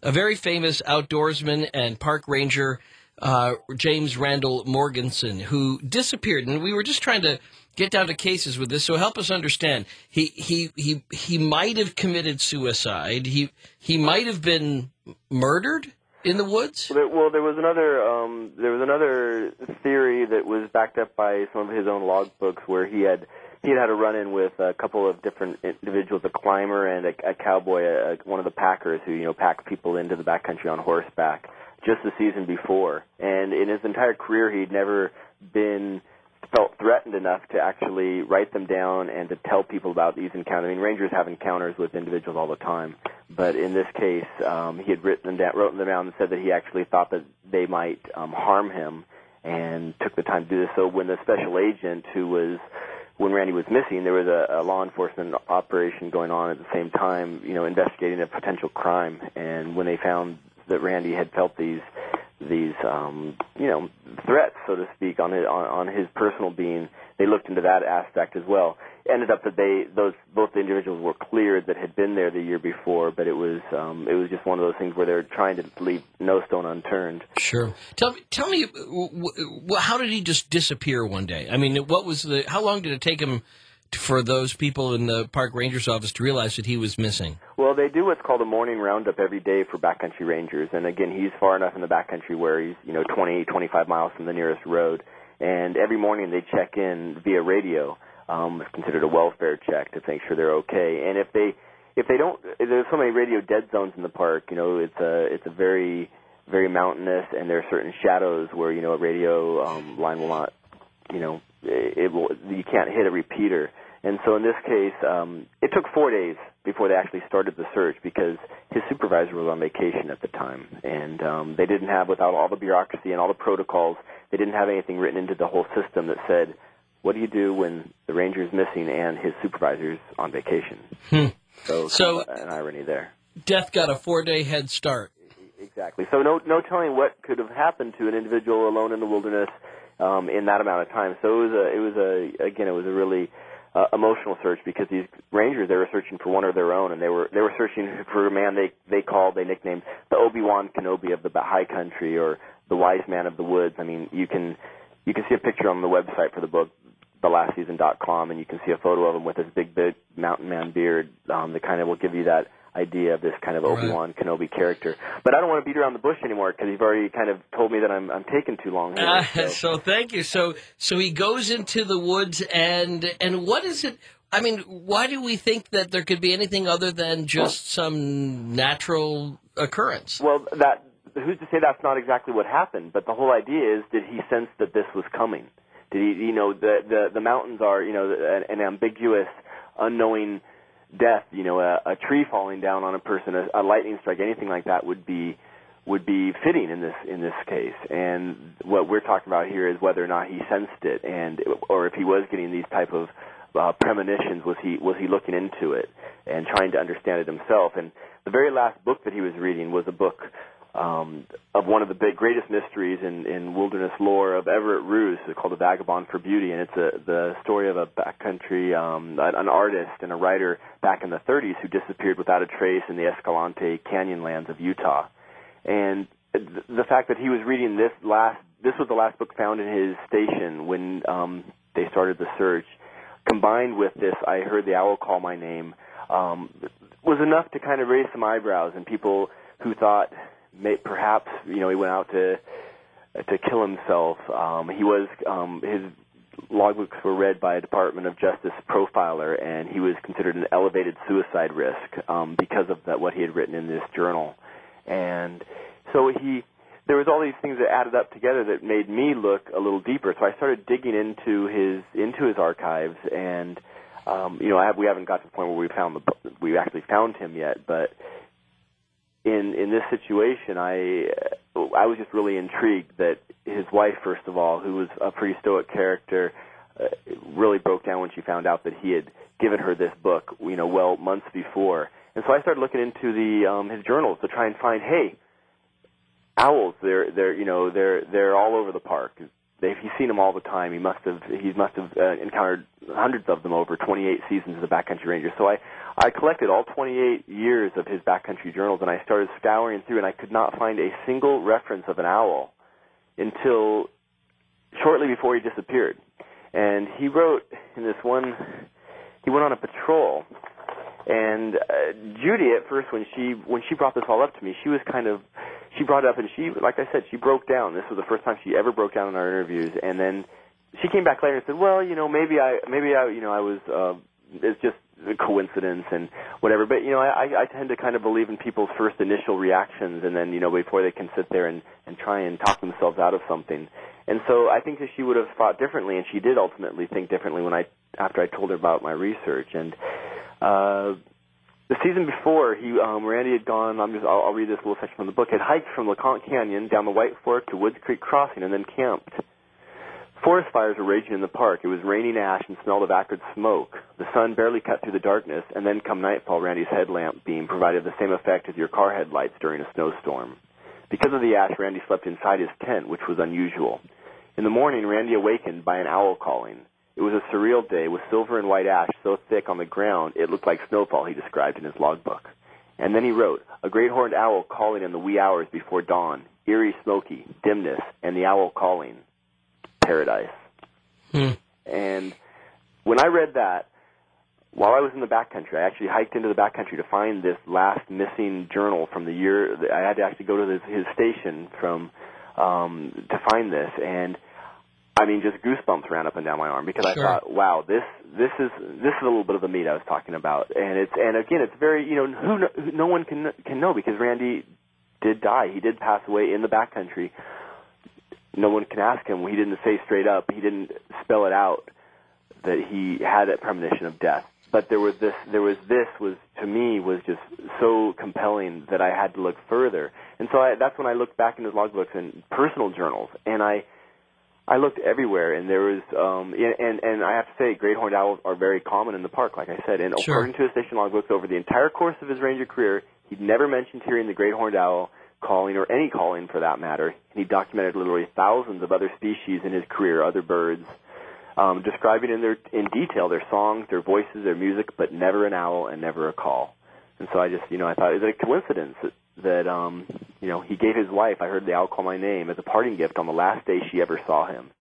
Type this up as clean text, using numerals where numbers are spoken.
a very famous outdoorsman and park ranger, James Randall Morganson, who disappeared. And we were just trying to get down to cases with this, so help us understand. He might have committed suicide. He might have been murdered in the woods. Well, there was another theory that was backed up by some of his own logbooks, where he had a run-in with a couple of different individuals, a climber and a cowboy, one of the packers who pack people into the backcountry on horseback, just the season before. And in his entire career, he'd never felt threatened enough to actually write them down and to tell people about these encounters. I mean, rangers have encounters with individuals all the time, but in this case, he had written them down and said that he actually thought that they might harm him, and took the time to do this. So when the special agent when Randy was missing, there was a law enforcement operation going on at the same time, investigating a potential crime. And when they found that Randy had felt these threats, so to speak, on his personal being, they looked into that aspect as well. Ended up that both the individuals were cleared that had been there the year before, but it was just one of those things where they're trying to leave no stone unturned. Sure. Tell me, how did he just disappear one day? I mean, how long did it take him for those people in the park ranger's office to realize that he was missing? Well, they do what's called a morning roundup every day for backcountry rangers. And again, he's far enough in the backcountry where he's 20, 25 miles from the nearest road. And every morning they check in via radio. It's considered a welfare check to make sure they're okay. And if they don't, there's so many radio dead zones in the park. It's a very, very mountainous, and there are certain shadows where a radio line will not, you can't hit a repeater. And so in this case, it took 4 days before they actually started the search, because his supervisor was on vacation at the time, and they didn't have, without all the bureaucracy and all the protocols, they didn't have anything written into the whole system that said, what do you do when the ranger is missing and his supervisor's on vacation? So an irony there. Death got a 4-day head start. Exactly. So no telling what could have happened to an individual alone in the wilderness in that amount of time. So it was a really emotional search, because these rangers, they were searching for one of their own, and they were searching for a man they nicknamed the Obi-Wan Kenobi of the high country, or the wise man of the woods. I mean, you can see a picture on the website for the book, thelastseason.com, and you can see a photo of him with his big mountain man beard that kind of will give you that idea of this kind of Obi-Wan Kenobi character. But I don't want to beat around the bush anymore, because you've already kind of told me that I'm taking too long here. So thank you. So he goes into the woods, and what is it? I mean, why do we think that there could be anything other than just some natural occurrence? Well, who's to say that's not exactly what happened? But the whole idea is, did he sense that this was coming? Did he, the mountains are, an ambiguous, unknowing death. A tree falling down on a person, a lightning strike, anything like that would be fitting in this case. And what we're talking about here is whether or not he sensed it, or if he was getting these type of premonitions. Was he looking into it and trying to understand it himself? And the very last book that he was reading was a book of one of the greatest mysteries in wilderness lore of Everett Roos, called The Vagabond for Beauty, and it's the story of a backcountry, an artist and a writer back in the 30s who disappeared without a trace in the Escalante Canyon lands of Utah. And the fact that he was reading this was the last book found in his station when they started the search, combined with this, I heard the owl call my name, was enough to kind of raise some eyebrows, and people who thought perhaps he went out to kill himself. His logbooks were read by a Department of Justice profiler, and he was considered an elevated suicide risk because of what he had written in this journal. And so there was all these things that added up together that made me look a little deeper. So I started digging into his archives, and we haven't got to the point where we actually found him yet, but in this situation, I was just really intrigued that his wife, first of all, who was a pretty stoic character, really broke down when she found out that he had given her this book, months before. And so I started looking into his journals to try and find, hey, owls, they're all over the park. he's seen them all the time. He must have encountered hundreds of them over 28 seasons as a backcountry ranger. So I collected all 28 years of his backcountry journals, and I started scouring through, and I could not find a single reference of an owl until shortly before he disappeared. And he wrote in this one, he went on a patrol, and Judy at first, when she brought this all up to me, she brought it up, and like I said, she broke down. This was the first time she ever broke down in our interviews, and then she came back later and said, well, maybe I was, it's just a coincidence and whatever. But, I tend to kind of believe in people's first initial reactions, and then, before they can sit there and try and talk themselves out of something. And so I think that she would have thought differently, and she did ultimately think differently after I told her about my research. And the season before, Randy had gone, I'll read this little section from the book, had hiked from LeConte Canyon down the White Fork to Woods Creek Crossing and then camped. Forest fires were raging in the park. It was raining ash and smelled of acrid smoke. The sun barely cut through the darkness, and then come nightfall, Randy's headlamp beam provided the same effect as your car headlights during a snowstorm. Because of the ash, Randy slept inside his tent, which was unusual. In the morning, Randy awakened by an owl calling. It was a surreal day with silver and white ash so thick on the ground it looked like snowfall, he described in his logbook. And then he wrote, a great horned owl calling in the wee hours before dawn, eerie, smoky, dimness, and the owl calling. Paradise. And when I read that, while I was in the backcountry, I actually hiked into the backcountry to find this last missing journal from the year. I had to actually go to his station to find this, and I mean, just goosebumps ran up and down my arm because Sure. I thought, wow, this is a little bit of the meat I was talking about, and again, it's very no one can know because Randy did die. He did pass away in the backcountry. No one can ask him. He didn't say straight up. He didn't spell it out that he had that premonition of death. But to me was just so compelling that I had to look further. And so that's when I looked back in his logbooks and personal journals, and I looked everywhere, and there was and I have to say, great horned owls are very common in the park, like I said. And Sure. According to his station logbooks, over the entire course of his ranger career, he'd never mentioned hearing the great horned owl calling, or any calling for that matter. And he documented literally thousands of other species in his career, other birds, describing in detail their songs, their voices, their music, but never an owl and never a call. And so I just, I thought it was a coincidence that he gave his wife, I heard the owl call my name, as a parting gift on the last day she ever saw him.